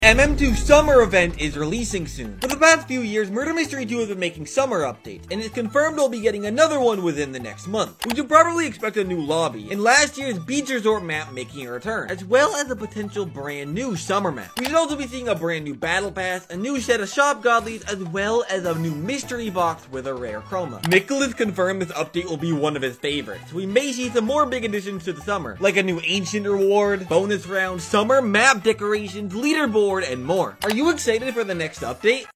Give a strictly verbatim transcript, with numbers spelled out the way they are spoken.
M M two Summer Event is releasing soon. For the past few years, Murder Mystery two has been making summer updates, and it's confirmed they'll be getting another one within the next month. We should probably expect a new lobby, and last year's Beach Resort map making a return, as well as a potential brand new summer map. We should also be seeing a brand new battle pass, a new set of shop godlies, as well as a new mystery box with a rare chroma. Nicholas confirmed this update will be one of his favorites. We may see some more big additions to the summer, like a new ancient reward, bonus round, summer map decorations, leaderboard, and more. Are you excited for the next update?